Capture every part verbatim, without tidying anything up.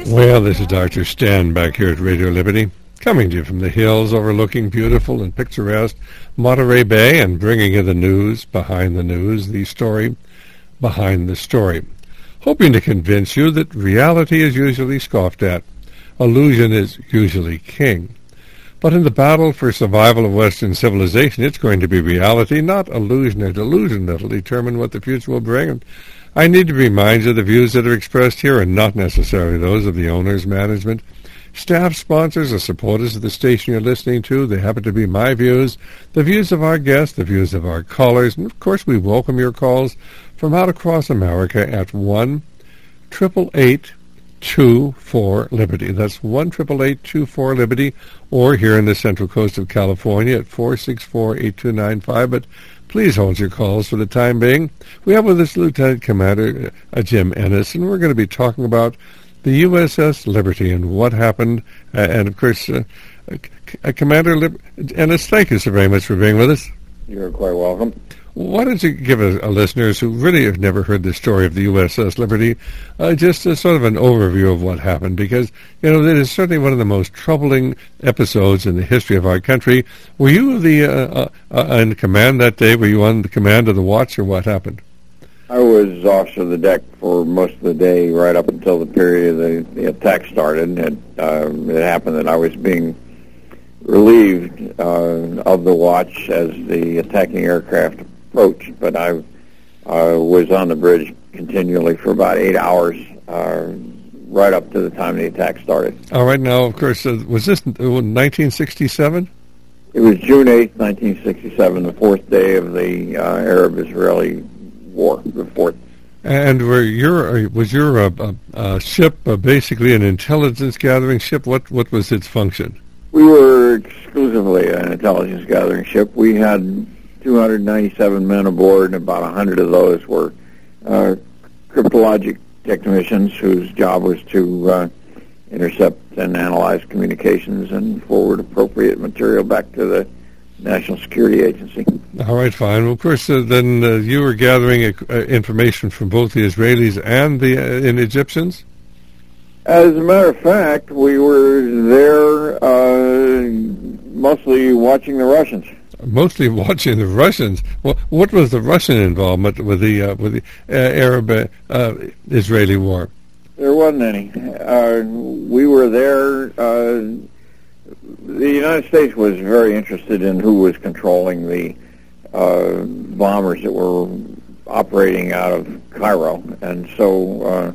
Well, this is Doctor Stan back here at Radio Liberty, coming to you from the hills overlooking beautiful and picturesque Monterey Bay and bringing you the news behind the news, the story behind the story, hoping to convince you that reality is usually scoffed at, illusion is usually king. But in the battle for survival of Western civilization, it's going to be reality, not illusion or delusion, that will determine what the future will bring. And I need to remind you the views that are expressed here are not necessarily those of the owners, management, staff, sponsors, or supporters of the station you're listening to. They happen to be my views, the views of our guests, the views of our callers, and of course we welcome your calls from out across America at one triple eight two four Liberty. That's one triple eight two four Liberty, or here in the Central Coast of California at four six four eight two nine five. But please hold your calls for the time being. We have with us Lieutenant Commander uh, Jim Ennis, and we're going to be talking about the U S S Liberty and what happened. Uh, and, of course, uh, uh, Commander Lib- Ennis, thank you so very much for being with us. You're quite welcome. Why don't you give a, a listeners who really have never heard the story of the U S S Liberty uh, just a, sort of an overview of what happened? Because, you know, it is certainly one of the most troubling episodes in the history of our country. Were you the uh, uh, uh, in command that day? Were you on the command of the watch, or what happened? I was officer of the deck for most of the day, right up until the period the, the attack started. It, uh, it happened that I was being relieved uh, of the watch as the attacking aircraft approached, but I uh, was on the bridge continually for about eight hours, uh, right up to the time the attack started. All right. Now, of course, uh, was this nineteen sixty-seven? It was June eighth, nineteen sixty-seven, the fourth day of the uh, Arab-Israeli war, the fourth. And were your was your uh, uh, uh, ship uh, basically an intelligence gathering ship? What what was its function? We were exclusively an intelligence gathering ship. We had two hundred ninety-seven men aboard, and about one hundred of those were uh, cryptologic technicians whose job was to uh, intercept and analyze communications and forward appropriate material back to the National Security Agency. All right, fine. Well, of course, uh, then uh, you were gathering uh, information from both the Israelis and the uh, in Egyptians? As a matter of fact, we were there uh, mostly watching the Russians. Mostly watching the Russians. Well, what was the Russian involvement with the uh, with the uh, Arab-Israeli uh, war? There wasn't any. Uh, we were there. Uh, the United States was very interested in who was controlling the uh, bombers that were operating out of Cairo, and so uh,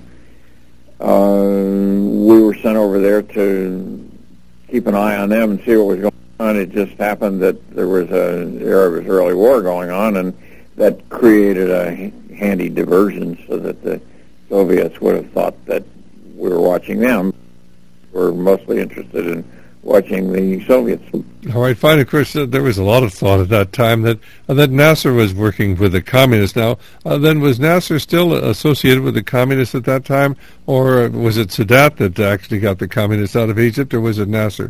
uh, we were sent over there to keep an eye on them and see what was going on. It just happened that there was an Arab-Israeli war going on, and that created a handy diversion so that the Soviets would have thought that we were watching them. We're mostly interested in watching the Soviets. All right, fine. Of course, uh, there was a lot of thought at that time that uh, that Nasser was working with the communists. Now, uh, then was Nasser still associated with the communists at that time, or was it Sadat that actually got the communists out of Egypt, or was it Nasser?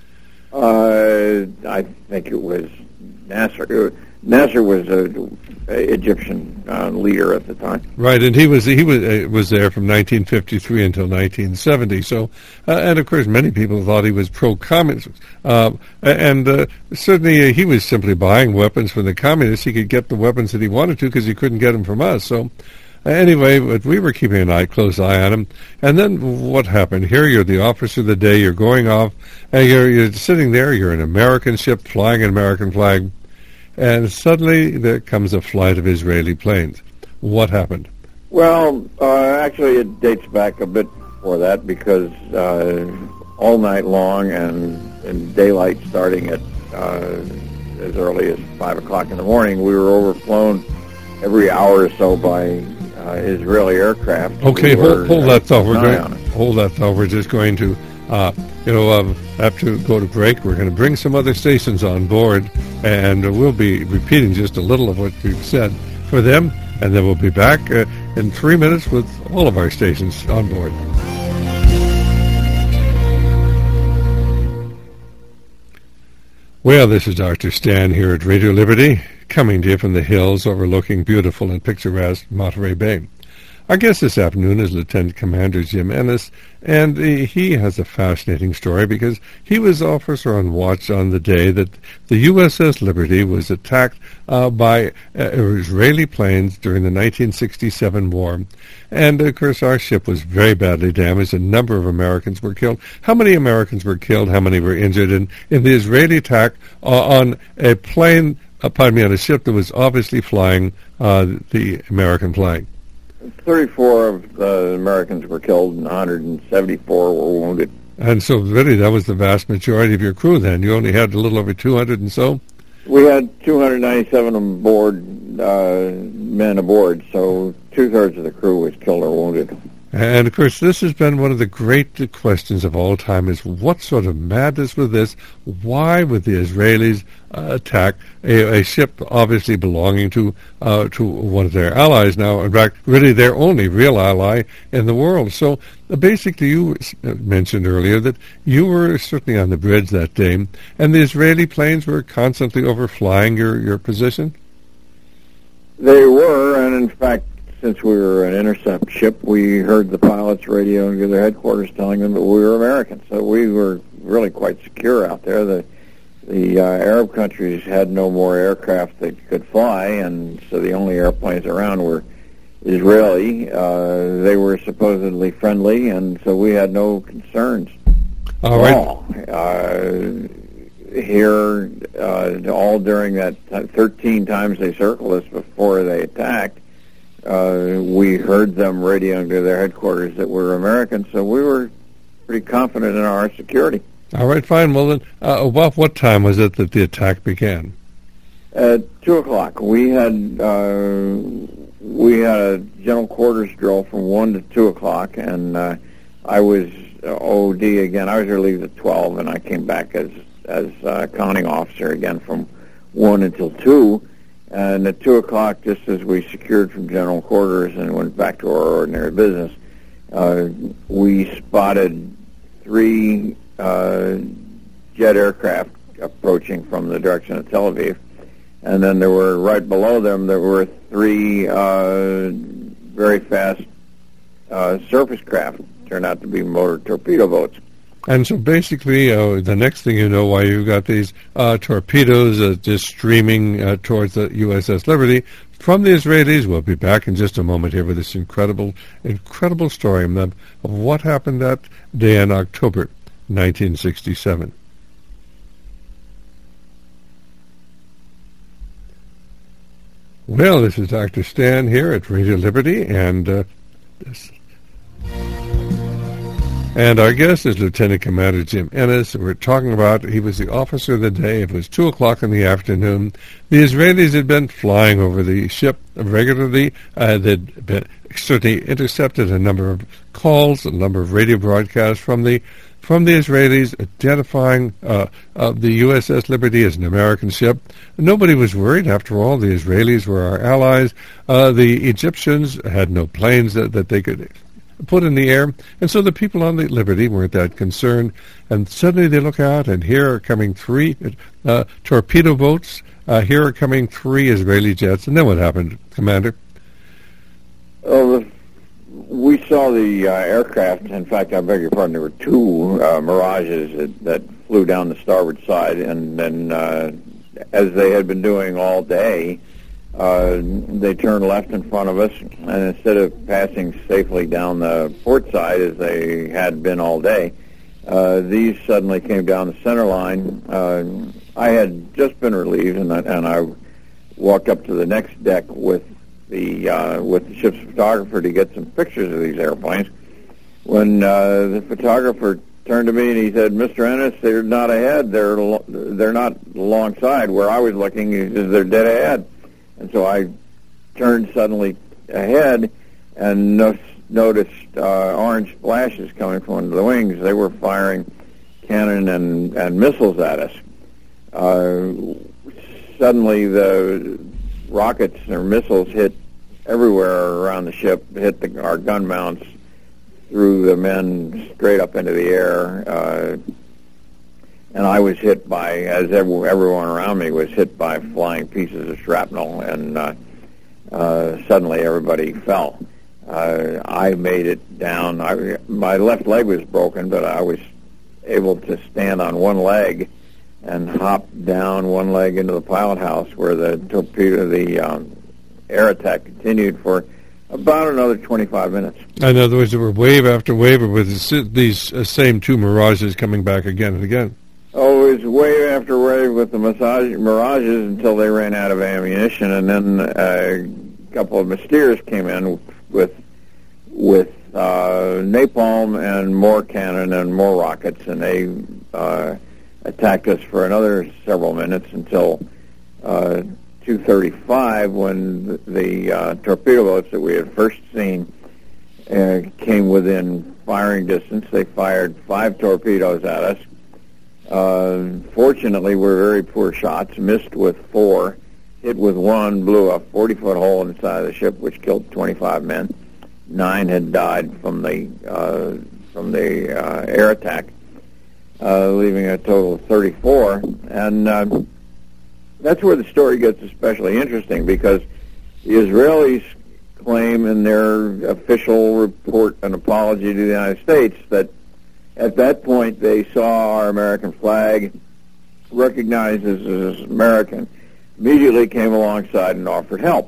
Uh, I think it was Nasser. Nasser was a, a Egyptian uh, leader at the time. Right, and he was he was uh, was there from nineteen fifty-three until nineteen seventy. So, uh, and of course, many people thought he was pro-communist, uh, and uh, certainly uh, he was simply buying weapons from the communists. He could get the weapons that he wanted to because he couldn't get them from us. So, uh, anyway, but we were keeping an eye, close eye on him. And then what happened? Here, you're the officer of the day. You're going off, and you're you're sitting there. You're an American ship flying an American flag. And suddenly there comes a flight of Israeli planes. What happened? Well, uh, actually it dates back a bit before that, because uh, all night long and in daylight starting at uh, as early as five o'clock in the morning, we were overflown every hour or so by uh, Israeli aircraft. Okay, we hold, were, hold uh, that thought. We're going, on it. hold that thought. We're just going to... Uh, you know, um, have to go to break. We're going to bring some other stations on board, and uh, we'll be repeating just a little of what we've said for them, and then we'll be back uh, in three minutes with all of our stations on board. Well, this is Doctor Stan here at Radio Liberty, coming to you from the hills overlooking beautiful and picturesque Monterey Bay. Our guest this afternoon is Lieutenant Commander Jim Ennis, and uh, he has a fascinating story because he was officer on watch on the day that the U S S Liberty was attacked uh, by uh, Israeli planes during the nineteen sixty-seven war. And, of course, our ship was very badly damaged. A number of Americans were killed. How many Americans were killed? How many were injured in, in the Israeli attack uh, on a plane, uh, pardon me, on a ship that was obviously flying uh, the American flag? thirty-four of the Americans were killed and one hundred seventy-four were wounded. And so, really, that was the vast majority of your crew then. You only had a little over two hundred and so? We had two hundred ninety-seven aboard, uh, men aboard, so two-thirds of the crew was killed or wounded. And, of course, this has been one of the great questions of all time is what sort of madness was this? Why would the Israelis uh, attack a, a ship obviously belonging to uh, to one of their allies now, in fact, really their only real ally in the world? So uh, basically you mentioned earlier that you were certainly on the bridge that day, and the Israeli planes were constantly overflying your, your position? They were, and in fact, since we were an intercept ship, we heard the pilots radioing to their headquarters telling them that we were Americans. So we were really quite secure out there. The the uh, Arab countries had no more aircraft that could fly, and so the only airplanes around were Israeli. Uh, they were supposedly friendly, and so we had no concerns all at right. all. Uh, here, uh, all during that thirteen times they circled us before they attacked, Uh, we heard them radioing to their headquarters that we were Americans, so we were pretty confident in our security. All right, fine. Well, then, uh, about what time was it that the attack began? At two o'clock, we had uh, we had a general quarters drill from one to two o'clock, and uh, I was O D again. I was relieved at twelve, and I came back as as uh, counting officer again from one until two. And at two o'clock, just as we secured from general quarters and went back to our ordinary business, uh, we spotted three uh, jet aircraft approaching from the direction of Tel Aviv. And then there were, right below them, there were three uh, very fast uh, surface craft, turned out to be motor torpedo boats. And so basically, uh, the next thing you know, why you've got these uh, torpedoes uh, just streaming uh, towards the U S S Liberty from the Israelis. We'll be back in just a moment here with this incredible, incredible story of, of what happened that day in October nineteen sixty-seven. Well, this is Doctor Stan here at Radio Liberty, and uh, this... And our guest is Lieutenant Commander Jim Ennis. We're talking about, he was the officer of the day. It was two o'clock in the afternoon. The Israelis had been flying over the ship regularly. Uh, they'd been, certainly intercepted a number of calls, a number of radio broadcasts from the from the Israelis identifying uh, uh, the U S S Liberty as an American ship. Nobody was worried. After all, the Israelis were our allies. Uh, the Egyptians had no planes that, that they could put in the air, and so the people on the Liberty weren't that concerned. And suddenly they look out, and here are coming three uh, torpedo boats. Uh, here are coming three Israeli jets. And then what happened, Commander? Oh, the, we saw the uh, aircraft. In fact, I beg your pardon, there were two uh, Mirages that, that flew down the starboard side, and then uh, as they had been doing all day, Uh, they turned left in front of us, and instead of passing safely down the port side as they had been all day, uh, these suddenly came down the center line. Uh, I had just been relieved, and I, and I walked up to the next deck with the uh, with the ship's photographer to get some pictures of these airplanes. When uh, the photographer turned to me and he said, "Mister Ennis, they're not ahead. They're they're not alongside where I was looking. He says they're dead ahead." And so I turned suddenly ahead and no, noticed uh, orange flashes coming from under the wings. They were firing cannon and, and missiles at us. Uh, suddenly the rockets or missiles hit everywhere around the ship, hit the, our gun mounts, threw the men straight up into the air. Uh, And I was hit by, as everyone around me was hit by flying pieces of shrapnel, and uh, uh, suddenly everybody fell. Uh, I made it down. I, my left leg was broken, but I was able to stand on one leg and hop down one leg into the pilot house where the torpedo, the um, air attack continued for about another twenty-five minutes. In other words, there were wave after wave with these uh, same two Mirages coming back again and again. Oh, it was wave after wave with the massage, Mirages until they ran out of ammunition, and then uh, a couple of Mysteers came in with with uh, napalm and more cannon and more rockets, and they uh, attacked us for another several minutes until uh, two thirty-five, when the, the uh, torpedo boats that we had first seen uh, came within firing distance. They fired five torpedoes at us. Uh, fortunately, we're very poor shots, missed with four, hit with one, blew a forty-foot hole inside of the ship, which killed twenty-five men. Nine had died from the uh, from the uh, air attack, uh, leaving a total of thirty-four. And uh, that's where the story gets especially interesting, because the Israelis claim in their official report an apology to the United States that at that point they saw our American flag, recognized us as American, immediately came alongside and offered help.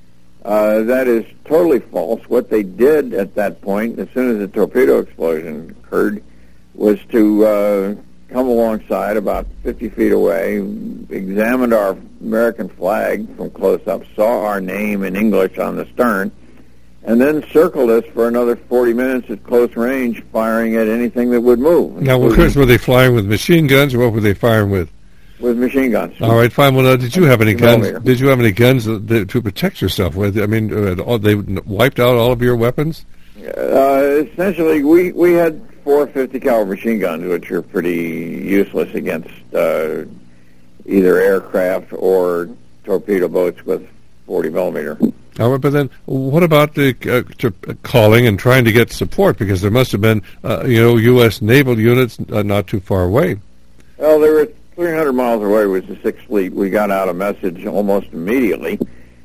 Uh, that is totally false. What they did at that point, as soon as the torpedo explosion occurred, was to uh, come alongside about fifty feet away, examined our American flag from close up, saw our name in English on the stern, and then circled us for another forty minutes at close range, firing at anything that would move. Now, of course, were they flying with machine guns, or what were they firing with? With machine guns. All right, fine. Well, uh, did you have any guns? Did you have any guns uh, th- to protect yourself with? I mean, uh, all, they wiped out all of your weapons? Uh, essentially, we, we had four fifty caliber machine guns, which are pretty useless against uh, either aircraft or torpedo boats with forty millimeter. All right, but then what about the uh, to, uh, calling and trying to get support? Because there must have been, uh, you know, U S naval units uh, not too far away. Well, they were three hundred miles away was the Sixth Fleet. We got out a message almost immediately.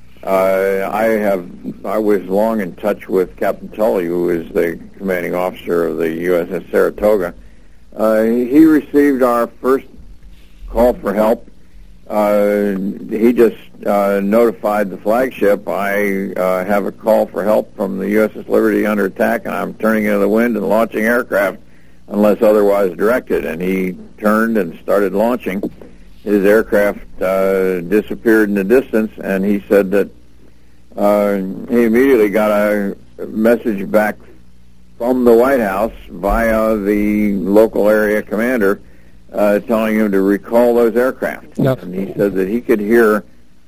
Uh, I have I was long in touch with Captain Tully, who is the commanding officer of the U S S Saratoga. Uh, he received our first call for help. Uh, he just uh, notified the flagship, I uh, have a call for help from the U S S Liberty under attack, and I'm turning into the wind and launching aircraft unless otherwise directed. And he turned and started launching. His aircraft uh, disappeared in the distance, and he said that uh, he immediately got a message back from the White House via the local area commander uh, telling him to recall those aircraft. Yep. And he said that he could hear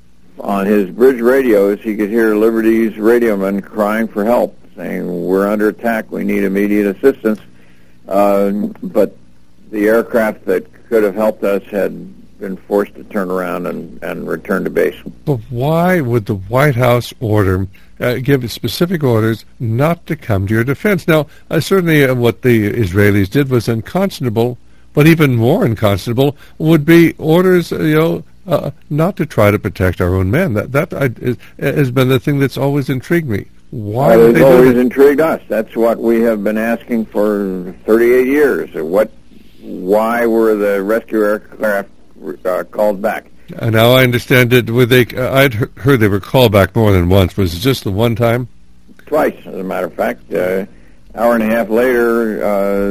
on his bridge radios, he could hear Liberty's radiomen crying for help, saying, we're under attack, we need immediate assistance. Uh, but the aircraft that could have helped us had been forced to turn around and, and return to base. But why would the White House order, uh, give specific orders not to come to your defense? Now, uh, certainly uh, what the Israelis did was unconscionable, but even more unconscionable would be orders, uh, you know, uh, not to try to protect our own men. That that uh, is, has been the thing that's always intrigued me. Why uh, would they it's do always that? intrigued us. That's what we have been asking for thirty-eight years. What? Why were the rescue aircraft uh, called back? Uh, now I understand it. Were they? Uh, I'd he- heard they were called back more than once. Was it just the one time? Twice, as a matter of fact. Uh, hour and a half later,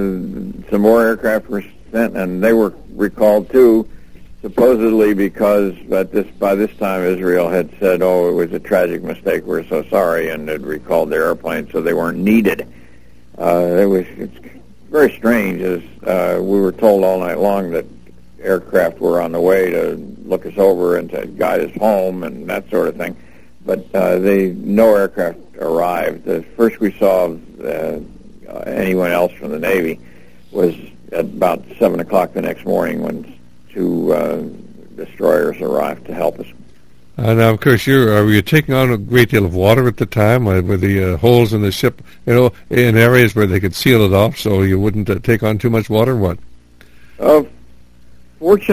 uh, some more aircraft were sent, and they were recalled too, supposedly because at this by this time Israel had said, "Oh, it was a tragic mistake. We're so sorry," and had recalled their airplanes, so they weren't needed. Uh, it was it's very strange, as uh, we were told all night long that aircraft were on the way to look us over and to guide us home and that sort of thing. But uh, they no aircraft arrived. The first we saw of uh, anyone else from the Navy was at about seven o'clock the next morning when two uh, destroyers arrived to help us. Uh, now, of course, you're uh, were you taking on a great deal of water at the time? Uh, were the uh, holes in the ship, you know, in areas where they could seal it off so you wouldn't uh, take on too much water? What? Uh,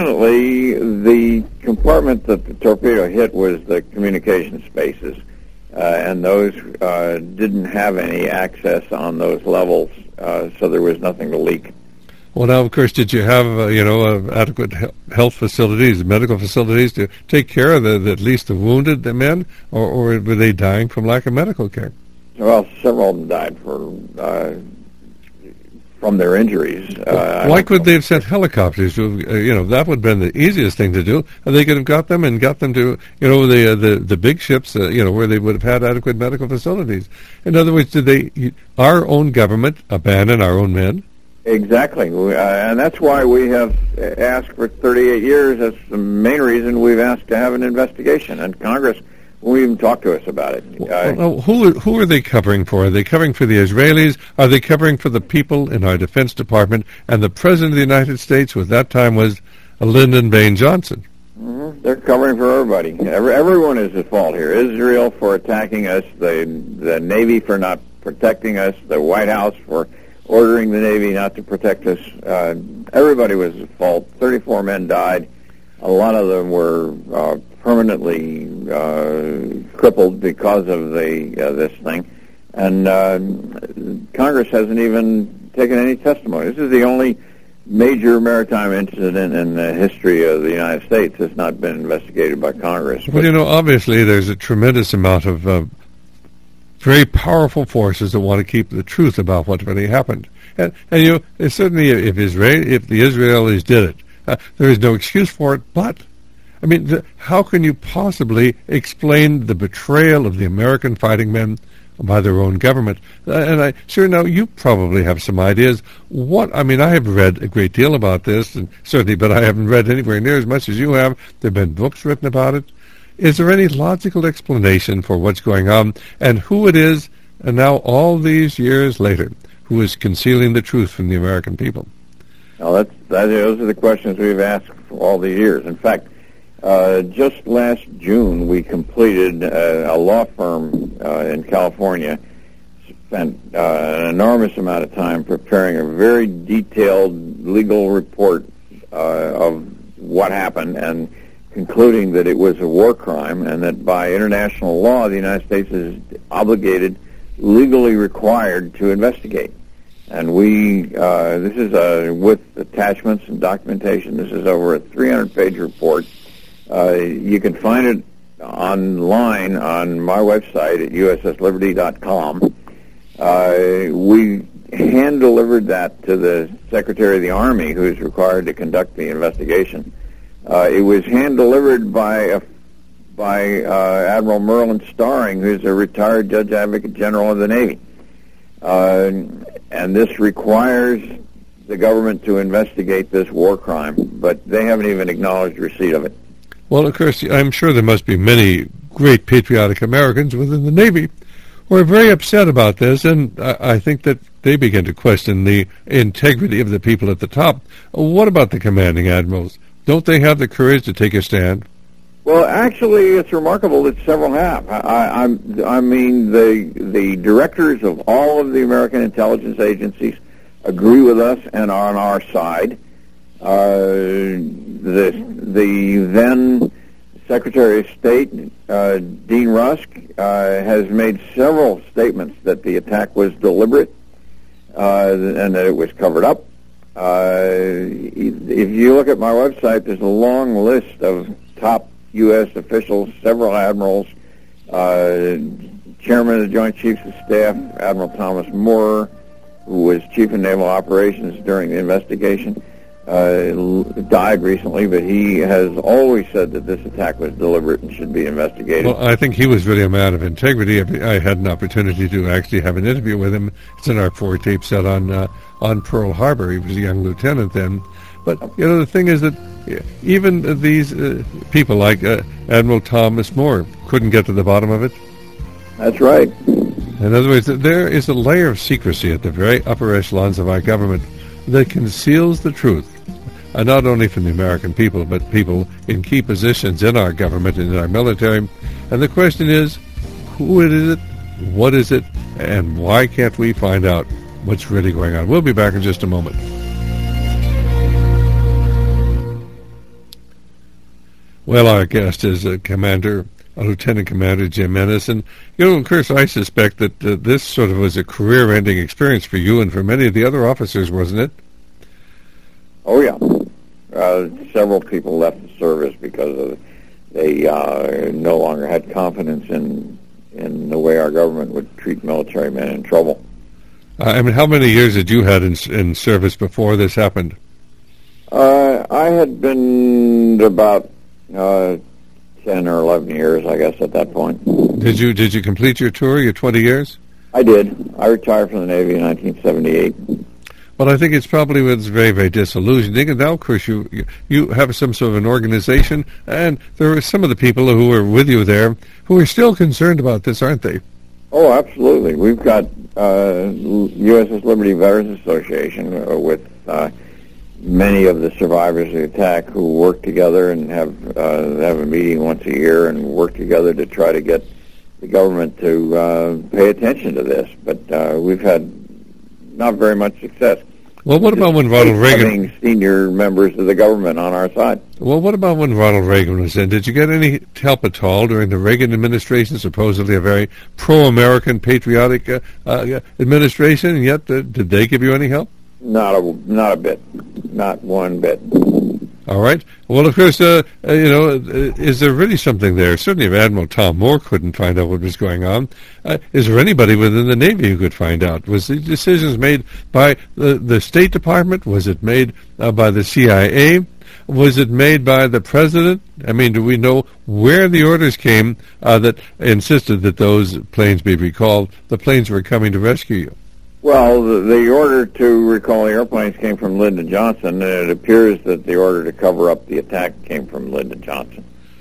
fortunately, the compartment that the torpedo hit was the communication spaces. uh, and those uh, didn't have any access on those levels, uh, so there was nothing to leak. Well, now, of course, did you have, uh, you know, uh, adequate he- health facilities, medical facilities to take care of the, the at least the wounded the men, or, or were they dying from lack of medical care? Well, several of them died for uh, from their injuries. Well, uh, why could they have sent helicopters? To, uh, you know, that would have been the easiest thing to do. And they could have got them and got them to, you know, the uh, the the big ships, uh, you know, where they would have had adequate medical facilities. In other words, did they, our own government, abandon our own men? Exactly, uh, and that's why we have asked for thirty-eight years. That's the main reason we've asked to have an investigation, and Congress won't even talk to us about it. Uh, well, who, who are they covering for? Are they covering for the Israelis? Are they covering for the people in our Defense Department? And the President of the United States, who at that time was Lyndon Baines Johnson. Mm-hmm. They're covering for everybody. Every, everyone is at fault here. Israel for attacking us, the the Navy for not protecting us, the White House for ordering the Navy not to protect us. Uh, everybody was at fault. thirty-four men died. A lot of them were uh, permanently uh, crippled because of the uh, this thing. And uh, Congress hasn't even taken any testimony. This is the only major maritime incident in the history of the United States that's not been investigated by Congress. Well, you know, obviously there's a tremendous amount of uh, very powerful forces that want to keep the truth about what really happened. And, and you know, certainly if Israel, if the Israelis did it, uh, there is no excuse for it. But, I mean, the, how can you possibly explain the betrayal of the American fighting men by their own government? Uh, and I sure now you probably have some ideas. What I mean, I have read a great deal about this, and certainly, but I haven't read anywhere near as much as you have. There have been books written about it. Is there any logical explanation for what's going on and who it is, and now all these years later, who is concealing the truth from the American people? Well, that's, that, those are the questions we've asked for all these years. In fact, uh, just last June, we completed uh, a law firm uh, in California, spent uh, an enormous amount of time preparing a very detailed legal report uh, of what happened, and concluding that it was a war crime and that by international law the United States is obligated, legally required to investigate. And we, uh, this is a, with attachments and documentation, this is over a three hundred page report. Uh, you can find it online on my website at U S S Liberty dot com. Uh, we hand-delivered that to the Secretary of the Army, who is required to conduct the investigation. Uh, it was hand-delivered by a, by uh, Admiral Merlin Starring, who's a retired Judge Advocate General of the Navy. Uh, and this requires the government to investigate this war crime, but they haven't even acknowledged receipt of it. Well, of course, I'm sure there must be many great patriotic Americans within the Navy who are very upset about this, and I, I think that they begin to question the integrity of the people at the top. What about the commanding admirals? Don't they have the courage to take a stand? Well, actually, it's remarkable that several have. I, I, I'm, I mean, the the directors of all of the American intelligence agencies agree with us and are on our side. Uh, the the then Secretary of State, uh, Dean Rusk, uh, has made several statements that the attack was deliberate uh, and that it was covered up. Uh, if you look at my website, there's a long list of top U S officials, several admirals, uh, Chairman of the Joint Chiefs of Staff, Admiral Thomas Moore, who was Chief of Naval Operations during the investigation, uh, died recently, but he has always said that this attack was deliberate and should be investigated. Well, I think he was really a man of integrity. I had an opportunity to actually have an interview with him. It's in our four tape set on uh, on Pearl Harbor. He was a young lieutenant then. But, you know, the thing is that even these uh, people like uh, Admiral Thomas Moore couldn't get to the bottom of it. That's right. In other words, there is a layer of secrecy at the very upper echelons of our government that conceals the truth, uh, not only from the American people, but people in key positions in our government and in our military. And the question is, who is it, what is it, and why can't we find out what's really going on? We'll be back in just a moment. Well, our guest is uh, Commander uh, Lieutenant Commander Jim Ennis. And, you know, of course, I suspect that uh, this sort of was a career-ending experience for you and for many of the other officers, wasn't it? Oh, yeah. Uh, several people left the service because of they uh, no longer had confidence in in the way our government would treat military men in trouble. Uh, I mean, how many years had you had in, in service before this happened? Uh, I had been about uh, ten or eleven years, I guess, at that point. Did you did you complete your tour, your twenty years? I did. I retired from the Navy in nineteen seventy-eight. Well, I think it's probably was very, very disillusioning. And now, of course, you, you you have some sort of an organization, and there are some of the people who were with you there who are still concerned about this, aren't they? Oh, absolutely. We've got uh, U S S Liberty Veterans Association uh, with uh, many of the survivors of the attack who work together and have uh, have a meeting once a year and work together to try to get the government to uh, pay attention to this. But uh, we've had not very much success. Well, what about when Ronald Reagan... having senior members of the government on our side. Well, what about when Ronald Reagan was in? Did you get any help at all during the Reagan administration, supposedly a very pro-American, patriotic uh, uh, administration, and yet uh, did they give you any help? Not a, not a bit. Not one bit. All right. Well, of course, uh, uh, you know, uh, is there really something there? Certainly if Admiral Tom Moore couldn't find out what was going on, uh, is there anybody within the Navy who could find out? Was the decisions made by the, the State Department? Was it made uh, by the C I A? Was it made by the President? I mean, do we know where the orders came uh, that insisted that those planes be recalled? The planes were coming to rescue you. Well, the, the order to recall the airplanes came from Lyndon Johnson, and it appears that the order to cover up the attack came from Lyndon Johnson.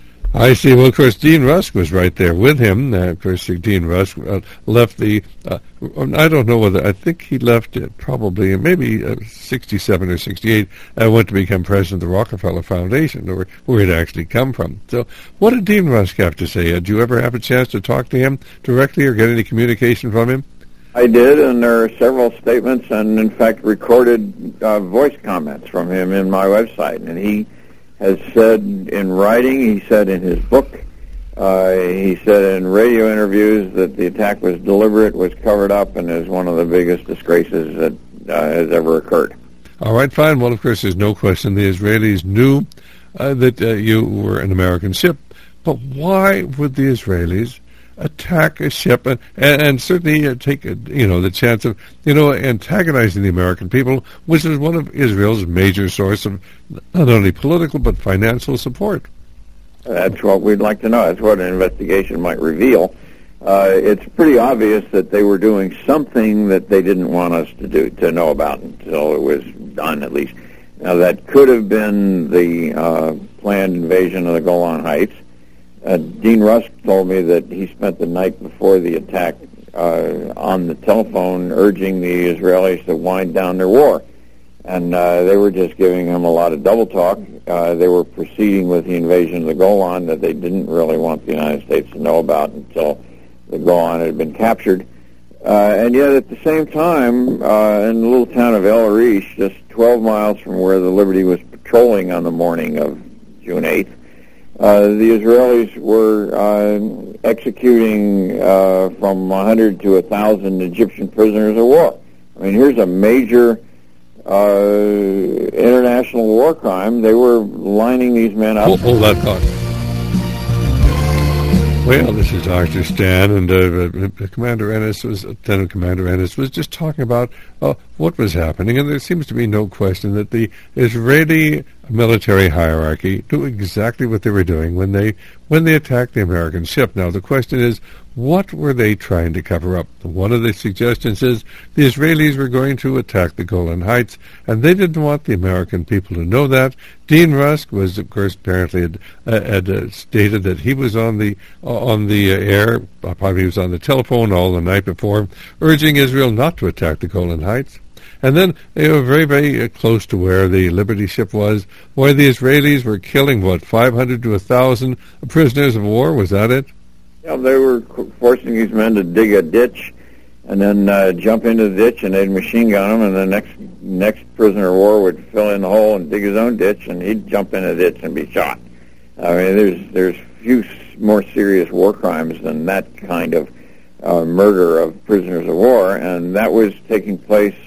I see. Well, of course, Dean Rusk was right there with him. Uh, of course, Dean Rusk uh, left the, uh, I don't know whether, I think he left it probably, maybe uh, sixty-seven or sixty-eight, and uh, went to become president of the Rockefeller Foundation, or where it actually come from. So what did Dean Rusk have to say? Did you ever have a chance to talk to him directly or get any communication from him? I did, and there are several statements and, in fact, recorded uh, voice comments from him in my website. And he has said in writing, he said in his book, uh, he said in radio interviews that the attack was deliberate, was covered up, and is one of the biggest disgraces that uh, has ever occurred. All right, fine. Well, of course, there's no question the Israelis knew uh, that uh, you were an American ship. But why would the Israelis attack a ship and, and, and certainly uh, take, a, you know, the chance of, you know, antagonizing the American people, which is one of Israel's major source of not only political but financial support? That's what we'd like to know. That's what an investigation might reveal. Uh, it's pretty obvious that they were doing something that they didn't want us to do, to know about until it was done, at least. Now, that could have been the uh, planned invasion of the Golan Heights. Uh, Dean Rusk told me that he spent the night before the attack uh, on the telephone urging the Israelis to wind down their war. And uh, they were just giving him a lot of double talk. Uh, they were proceeding with the invasion of the Golan that they didn't really want the United States to know about until the Golan had been captured. Uh, and yet at the same time, uh, in the little town of El Arish, just twelve miles from where the Liberty was patrolling on the morning of June eighth, Uh, the Israelis were uh, executing uh, from one hundred to one thousand Egyptian prisoners of war. I mean, here's a major uh, international war crime. They were lining these men up. Hold, hold that thought. Well, this is Doctor Stan, and uh, uh, Commander Ennis was, Lieutenant Commander Ennis was just talking about uh, what was happening, and there seems to be no question that the Israeli military hierarchy knew exactly what they were doing when they when they attacked the American ship. Now, the question is, what were they trying to cover up? One of the suggestions is the Israelis were going to attack the Golan Heights, and they didn't want the American people to know that. Dean Rusk was, of course, apparently had, uh, had uh, stated that he was on the uh, on the uh, air, uh, probably he was on the telephone all the night before, urging Israel not to attack the Golan Heights. And then they were very, very uh, close to where the Liberty ship was, where the Israelis were killing, what, five hundred to one thousand prisoners of war? Was that it? Yeah, they were forcing these men to dig a ditch and then uh, jump into the ditch, and they'd machine gun them, and the next next prisoner of war would fill in the hole and dig his own ditch, and he'd jump in the ditch and be shot. I mean, there's there's few more serious war crimes than that kind of uh, murder of prisoners of war, and that was taking place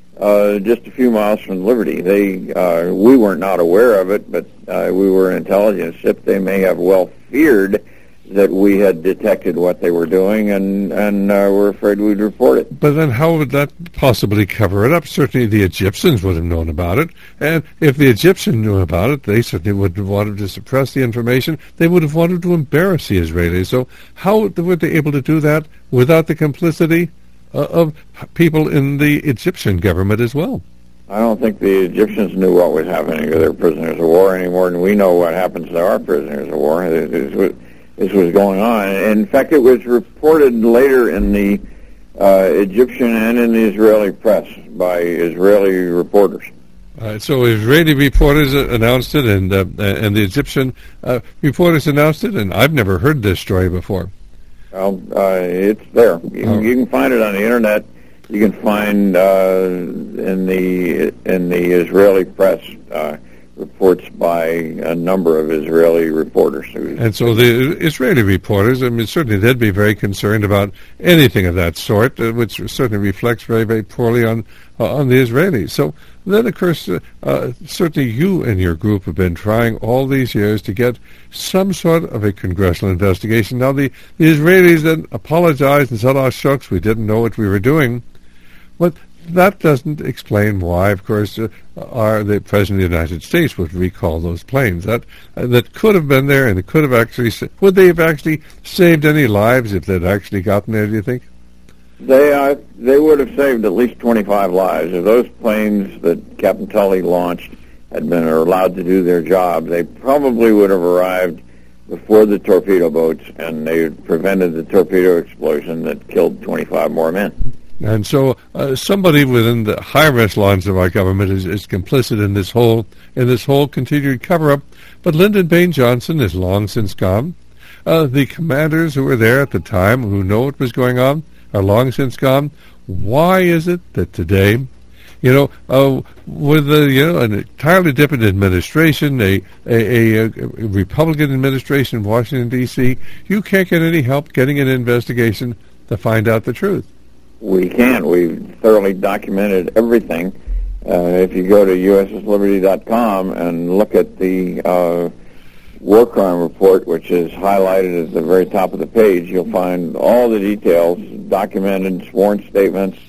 uh, just a few miles from Liberty. They, uh, we were not aware of it, but uh, we were an intelligence ship. They may have well feared that we had detected what they were doing, and and uh, were afraid we'd report it. But then how would that possibly cover it up? Certainly the Egyptians would have known about it, and if the Egyptians knew about it, they certainly would have wanted to suppress the information. They would have wanted to embarrass the Israelis. So how were they able to do that without the complicity uh, of people in the Egyptian government as well? I don't think the Egyptians knew what was happening to their prisoners of war any more than we know what happens to our prisoners of war. It, it was, This was going on. In fact, it was reported later in the uh, Egyptian and in the Israeli press by Israeli reporters. Uh, so Israeli reporters announced it, and uh, and the Egyptian uh, reporters announced it, and I've never heard this story before. Well, uh, it's there. You, oh. you can find it on the internet. You can find uh, in the in the Israeli press uh, reports by a number of Israeli reporters. And so the Israeli reporters, I mean, certainly they'd be very concerned about anything of that sort, uh, which certainly reflects very, very poorly on uh, on the Israelis. So then, of course, uh, uh, certainly you and your group have been trying all these years to get some sort of a congressional investigation. Now, the, the Israelis then apologized and said, oh, shucks, we didn't know what we were doing. But that doesn't explain why, of course, uh, our, the President of the United States would recall those planes. That uh, that could have been there, and it could have actually... Would they have actually saved any lives if they'd actually gotten there, do you think? They uh, they would have saved at least twenty-five lives. If those planes that Captain Tully launched had been allowed to do their job, they probably would have arrived before the torpedo boats, and they prevented the torpedo explosion that killed twenty-five more men. And so uh, somebody within the higher echelons of our government is, is complicit in this whole in this whole continued cover-up. But Lyndon Baines Johnson is long since gone. Uh, the commanders who were there at the time, who know what was going on, are long since gone. Why is it that today, you know, uh, with a, you know, an entirely different administration, a, a, a, a Republican administration in Washington, D C, you can't get any help getting an investigation to find out the truth? We can. We've thoroughly documented everything. Uh, if you go to U S S Liberty dot com and look at the uh, war crime report, which is highlighted at the very top of the page, you'll find all the details, documented sworn statements,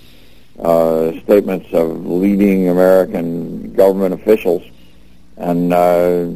uh, statements of leading American government officials, and uh,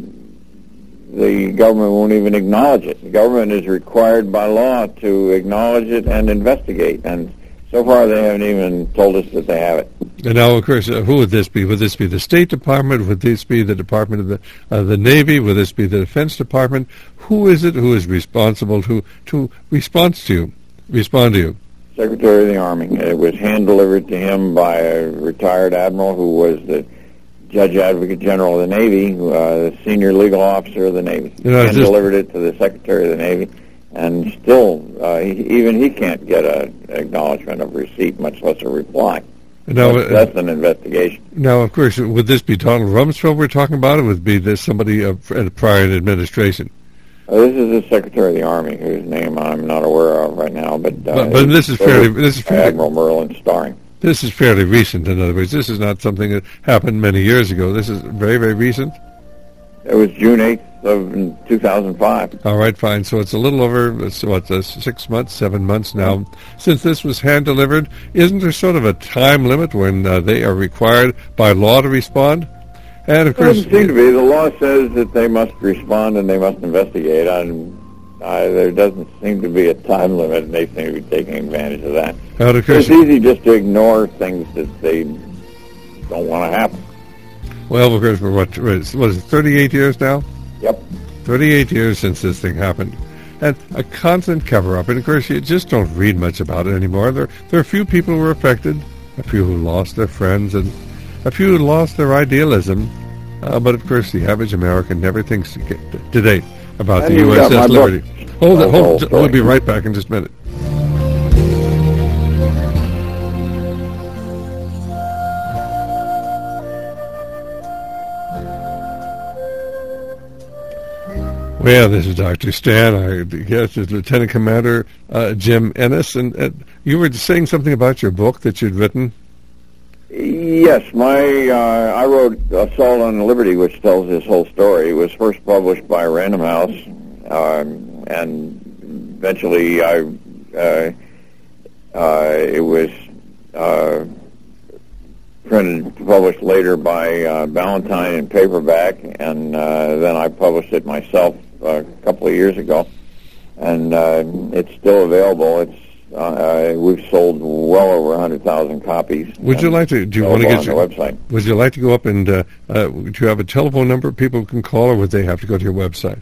the government won't even acknowledge it. The government is required by law to acknowledge it and investigate, and so far, they haven't even told us that they have it. And now, of course, uh, who would this be? Would this be the State Department? Would this be the Department of the uh, the Navy? Would this be the Defense Department? Who is it who is responsible to to respond to you? Respond to you? Secretary of the Army. It was hand-delivered to him by a retired admiral who was the Judge Advocate General of the Navy, uh, the senior legal officer of the Navy. You know, hand-delivered it to the Secretary of the Navy. And still, uh, he, even he can't get an acknowledgement of receipt, much less a reply. Now, that's, that's an investigation. Now, of course, would this be Donald Rumsfeld we're talking about, or would it be this somebody of a prior administration? Uh, this is the Secretary of the Army, whose name I'm not aware of right now, but uh, but, but this is fairly this is fairly, Admiral Merlin Starring. This is fairly recent. In other words, this is not something that happened many years ago. This is very, very recent. It was June eighth of two thousand five. All right, fine. So it's a little over, so what, uh, six months, seven months now since this was hand-delivered. Isn't there sort of a time limit when uh, they are required by law to respond? And of It course, doesn't seem to be. The law says that they must respond and they must investigate. And uh, there doesn't seem to be a time limit, and they seem to be taking advantage of that. and of course, It's easy just to ignore things that they don't want to happen. well, of course, we're what, what is it, thirty-eight years now? Yep. thirty-eight years since this thing happened. And a constant cover-up. And, of course, you just don't read much about it anymore. There, there are a few people who were affected, a few who lost their friends, and a few who lost their idealism. Uh, but, of course, the average American never thinks to date about And the you've U S got my S book. Liberty. Hold That's it, the whole hold it. story. We'll be right back in just a minute. Well, this is Doctor Stan. Our guest is Lieutenant Commander uh, Jim Ennis. And uh, you were saying something about your book that you'd written? Yes, my uh, I wrote Assault on Liberty, which tells this whole story. It was first published by Random House, um, and eventually I uh, uh, it was uh, printed, published later by uh, Ballantine in paperback, and uh, then I published it myself uh, a couple of years ago, and uh, it's still available. It's uh, we've sold well over one hundred thousand copies. Would you like to? Do you want to get your website? Would you like to go up and uh, uh, do you have a telephone number people can call, or would they have to go to your website?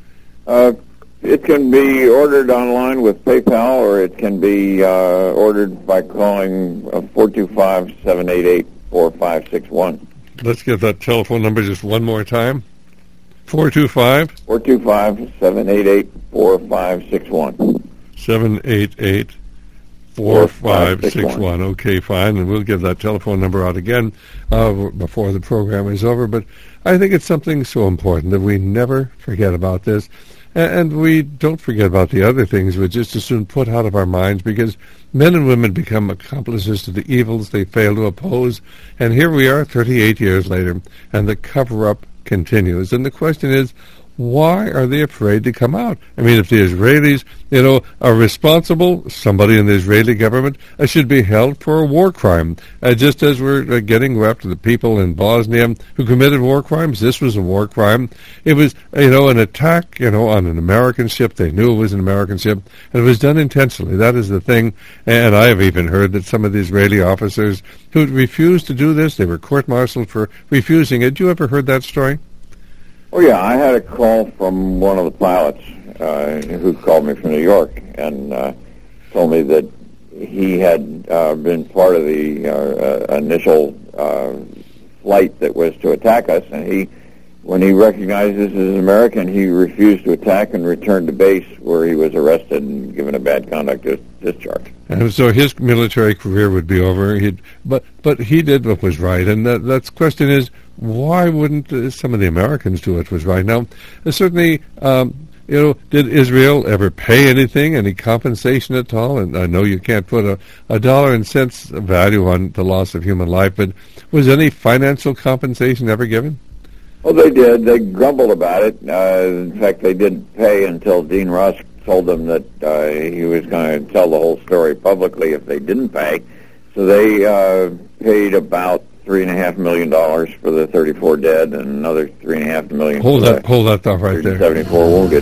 Uh, it can be ordered online with PayPal, or it can be uh, ordered by calling uh, four two five, seven eight eight, four five six one. Let's get that telephone number just one more time. four two five? four two five, seven eight eight, four five six one. seven eight eight, four five six one. Okay, fine, and we'll give that telephone number out again uh, before the program is over. But I think it's something so important that we never forget about this, and, and we don't forget about the other things we just as soon put out of our minds, because men and women become accomplices to the evils they fail to oppose. And here we are thirty-eight years later, and the cover-up continues. And the question is, why are they afraid to come out? I mean, if the Israelis, you know, are responsible, somebody in the Israeli government uh, should be held for a war crime. Uh, just as we're uh, getting after the people in Bosnia who committed war crimes, this was a war crime. It was, you know, an attack, you know, on an American ship. They knew it was an American ship, and it was done intentionally. That is the thing. And I have even heard that some of the Israeli officers who refused to do this, they were court-martialed for refusing it. You ever heard that story? Oh, yeah, I had a call from one of the pilots uh, who called me from New York and uh, told me that he had uh, been part of the uh, uh, initial uh, flight that was to attack us, and he, when he recognized this as an American, he refused to attack and returned to base, where he was arrested and given a bad conduct dis- discharge. And so his military career would be over. He'd, but but he did what was right, and that that's question is, why wouldn't uh, some of the Americans do what was right? Now, uh, certainly, um, you know, did Israel ever pay anything, any compensation at all? And I know you can't put a, a dollar and cents value on the loss of human life, but was any financial compensation ever given? Well, they did. They grumbled about it. Uh, in fact, they didn't pay until Dean Rusk told them that uh, he was going to tell the whole story publicly if they didn't pay. So they uh, paid about three and a half million dollars for the thirty-four dead, and another three and a half million. Hold that, hold that thought right there. seventy-four wounded.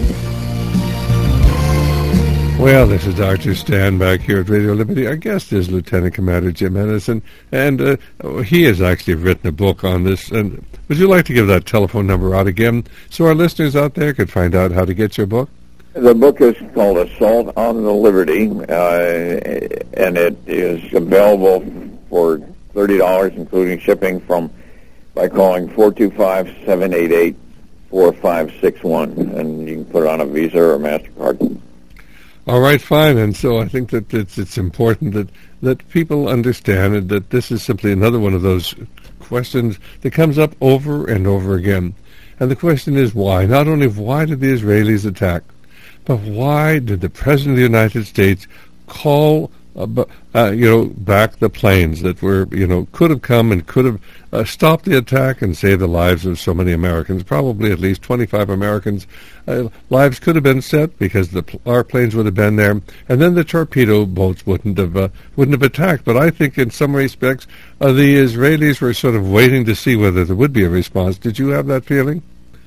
Well, this is Doctor Stan back here at Radio Liberty. Our guest is Lieutenant Commander Jim Ennis, and, and uh, he has actually written a book on this. And would you like to give that telephone number out again so our listeners out there could find out how to get your book? The book is called Assault on the Liberty, uh, and it is available for thirty dollars, including shipping, from by calling four two five, seven eight eight, four five six one, and you can put it on a Visa or a MasterCard. All right, fine. And so I think that it's, it's important that, that people understand that this is simply another one of those questions that comes up over and over again. And the question is why? Not only why did the Israelis attack, but why did the President of the United States call Uh, uh, you know, back the planes that were, you know, could have come and could have uh, stopped the attack and saved the lives of so many Americans? Probably at least twenty-five Americans' uh, lives could have been set because the our planes would have been there, and then the torpedo boats wouldn't have uh, wouldn't have attacked. But I think in some respects, uh, the Israelis were sort of waiting to see whether there would be a response. Did you have that feeling?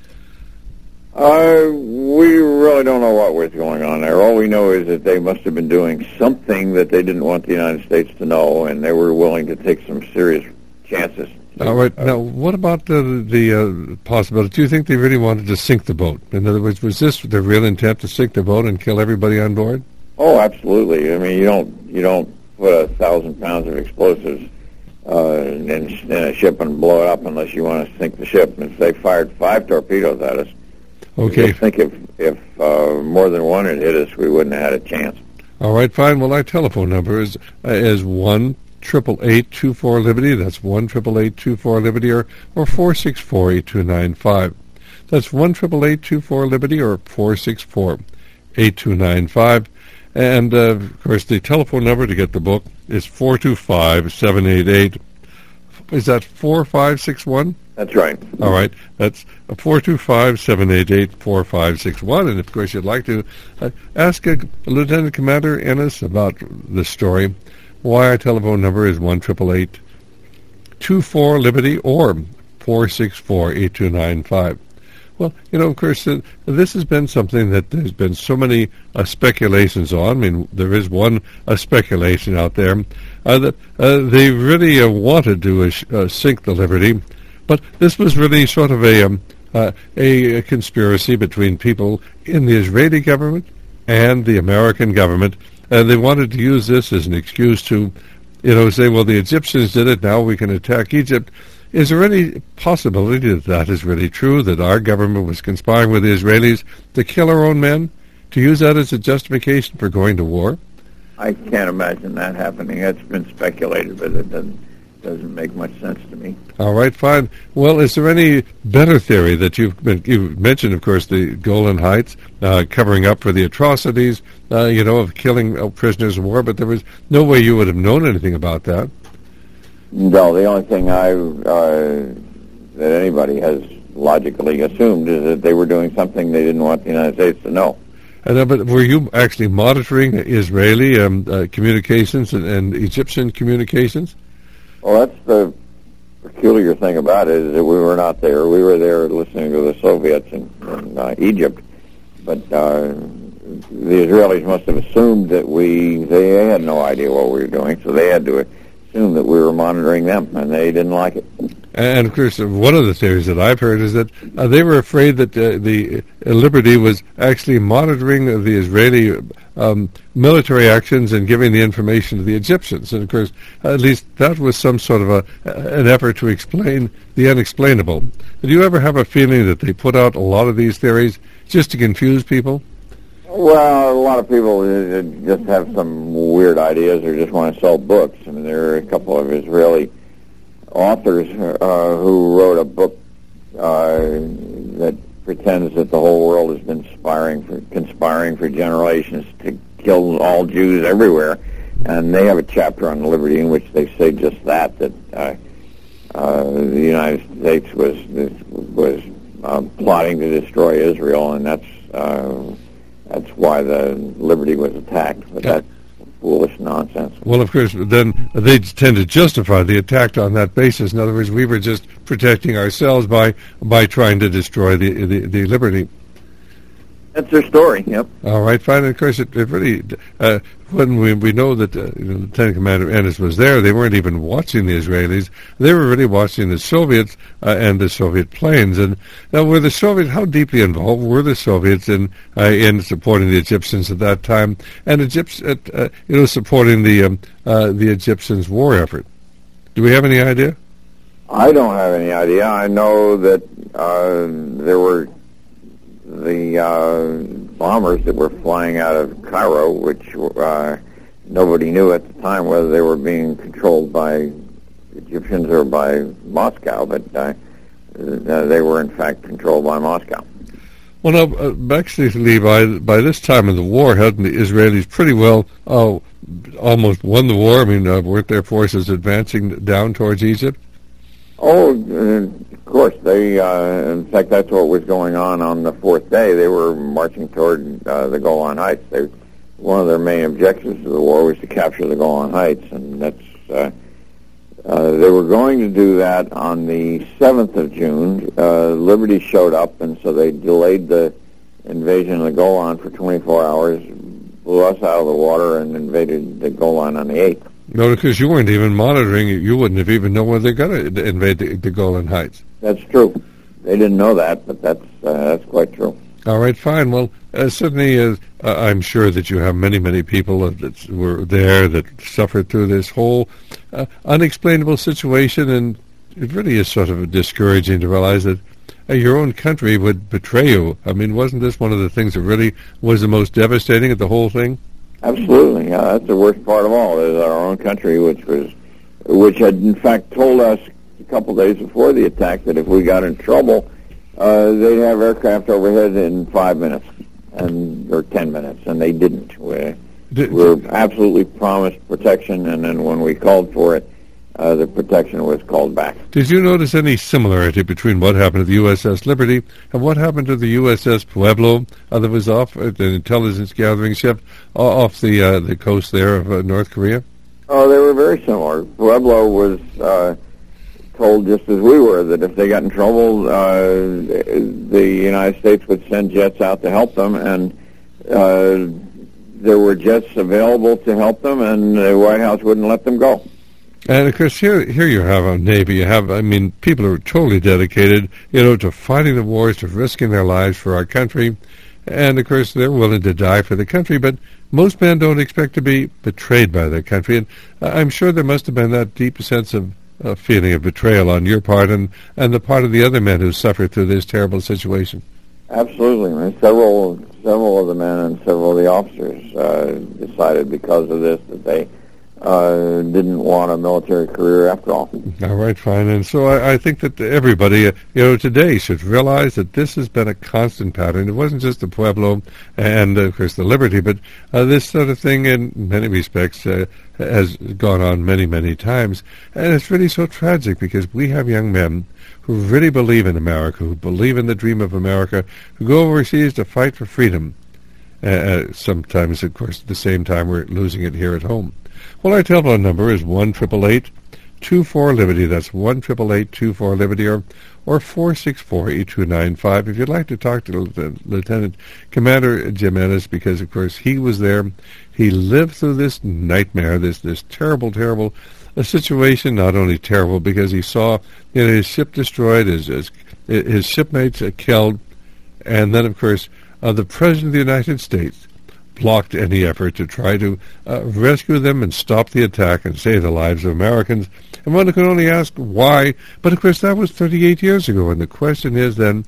Uh, we really don't know what was going on there. All we know is that they must have been doing something that they didn't want the United States to know, and they were willing to take some serious chances. All right. Uh, now, what about the, the uh, possibility? Do you think they really wanted to sink the boat? In other words, was this their real intent, to sink the boat and kill everybody on board? Oh, absolutely. I mean, you don't you don't put a thousand pounds of explosives uh, in, in a ship and blow it up unless you want to sink the ship. And if they fired five torpedoes at us, okay. I think if if uh, more than one had hit us, we wouldn't have had a chance. All right, fine. Well, our telephone number is uh, is one triple eight two four Liberty. That's one triple eight two four Liberty, or or four six four eight two nine five. That's one eight eight eight, two four, Liberty or four six four, eight two nine five. And, uh, of course, the telephone number to get the book is four two five, seven eight eight. Is that four five six one? That's right. All right. That's four two five, seven eight eight, four five six one. And, of course, you'd like to uh, ask uh, Lieutenant Commander Ennis about the story. Why our telephone number is one eight eight eight, two four, Liberty or four six four, eight two nine five. Well, you know, of course, uh, this has been something that there's been so many uh, speculations on. I mean, there is one uh, speculation out there uh, that uh, they really uh, wanted to uh, sh- uh, sink the Liberty, but this was really sort of a, um, uh, a, a conspiracy between people in the Israeli government and the American government, and they wanted to use this as an excuse to, you know, say, well, the Egyptians did it, now we can attack Egypt. Is there any possibility that that is really true, that our government was conspiring with the Israelis to kill our own men, to use that as a justification for going to war? I can't imagine that happening. It's been speculated, but it doesn't, doesn't make much sense to me. All right, fine. Well, is there any better theory that you've been, you've mentioned, of course, the Golan Heights, uh, covering up for the atrocities, uh, you know, of killing uh, prisoners of war, but there was no way you would have known anything about that. No, the only thing I uh, that anybody has logically assumed is that they were doing something they didn't want the United States to know. And, uh, but were you actually monitoring Israeli um, uh, communications and, and Egyptian communications? Well, that's the peculiar thing about it, is that we were not there. We were there listening to the Soviets in, in uh, Egypt, but uh, the Israelis must have assumed that we, they had no idea what we were doing, so they had to assume that we were monitoring them, and they didn't like it. And, of course, one of the theories that I've heard is that uh, they were afraid that uh, the uh, Liberty was actually monitoring the Israeli um, military actions and giving the information to the Egyptians. And, of course, at least that was some sort of a an effort to explain the unexplainable. Did you ever have a feeling that they put out a lot of these theories just to confuse people? Well, a lot of people uh, just have some weird ideas or just want to sell books. I mean, there are a couple of Israeli authors uh, who wrote a book uh, that pretends that the whole world has been conspiring for, conspiring for generations to kill all Jews everywhere. And they have a chapter on liberty in which they say just that, that uh, uh, the United States was was uh, plotting to destroy Israel, and that's... Uh, That's why the Liberty was attacked, but yeah. that's foolish nonsense. Well, of course, then they tend to justify the attack on that basis. In other words, we were just protecting ourselves by by trying to destroy the the, the Liberty. That's their story, yep. All right, fine. And of course, it, it really, uh, when we we know that uh, you know, Lieutenant Commander Ennis was there, they weren't even watching the Israelis. They were really watching the Soviets uh, and the Soviet planes. And now, were the Soviets, how deeply involved were the Soviets in uh, in supporting the Egyptians at that time, and Egypt, uh, you know, supporting the um, uh, the Egyptians' war effort? Do we have any idea? I don't have any idea. I know that uh, there were the uh, bombers that were flying out of Cairo, which uh, nobody knew at the time whether they were being controlled by Egyptians or by Moscow, but uh, they were in fact controlled by Moscow. Well, now, uh, actually, by, by this time in the war, hadn't the Israelis pretty well uh, almost won the war? I mean, uh, weren't their forces advancing down towards Egypt? Oh, uh, of course. They, uh, in fact, that's what was going on on the fourth day. They were marching toward uh, the Golan Heights. They, one of their main objectives of the war was to capture the Golan Heights, and that's uh, uh, they were going to do that on the seventh of June. Uh, Liberty showed up, and so they delayed the invasion of the Golan for twenty-four hours, blew us out of the water, and invaded the Golan on the eighth. No, because you weren't even monitoring it. You wouldn't have even known whether they're going to invade the, the Golan Heights. That's true. They didn't know that, but that's uh, that's quite true. All right, fine. Well, uh, certainly, uh, I'm sure that you have many, many people that were there that suffered through this whole uh, unexplainable situation, and it really is sort of discouraging to realize that uh, your own country would betray you. I mean, wasn't this one of the things that really was the most devastating of the whole thing? Absolutely. Yeah, that's the worst part of all, is our own country, which was, which had in fact told us a couple days before the attack that if we got in trouble, uh, they'd have aircraft overhead in five minutes, and or ten minutes, and they didn't. We Did, were absolutely promised protection, and then when we called for it, uh, the protection was called back. Did you notice any similarity between what happened to the U S S Liberty and what happened to the U S S Pueblo uh, that was off uh, the intelligence gathering ship uh, off the uh, the coast there of uh, North Korea? Oh, they were very similar. Pueblo was uh, told, just as we were, that if they got in trouble, uh, the United States would send jets out to help them, and uh, there were jets available to help them, and the White House wouldn't let them go. And of course, here here you have a Navy. You have, I mean, people are totally dedicated, you know, to fighting the wars, to risking their lives for our country, and of course, they're willing to die for the country. But most men don't expect to be betrayed by their country, and I'm sure there must have been that deep sense of uh, feeling of betrayal on your part and and the part of the other men who suffered through this terrible situation. Absolutely. I mean, several several of the men and several of the officers uh, decided because of this that they uh, didn't want a military career after all. All right, fine. And so I, I think that everybody, uh, you know, today should realize that this has been a constant pattern. It wasn't just the Pueblo and, uh, of course, the Liberty, but uh, this sort of thing in many respects uh, has gone on many, many times. And it's really so tragic because we have young men who really believe in America, who believe in the dream of America, who go overseas to fight for freedom. Uh, sometimes, of course, at the same time, we're losing it here at home. Well, our telephone number is one eight eight eight, two four, Liberty. That's one eight eight eight, two four, Liberty, or, or four six four, eight two nine five. If you'd like to talk to Lieutenant, Lieutenant Commander Jim Ennis, because, of course, he was there. He lived through this nightmare, this, this terrible, terrible a situation, not only terrible because he saw, you know, his ship destroyed, his his, his shipmates uh, killed, and then, of course, uh, the President of the United States blocked any effort to try to uh, rescue them and stop the attack and save the lives of Americans. And one can only ask why, but of course that was thirty-eight years ago, and the question is then,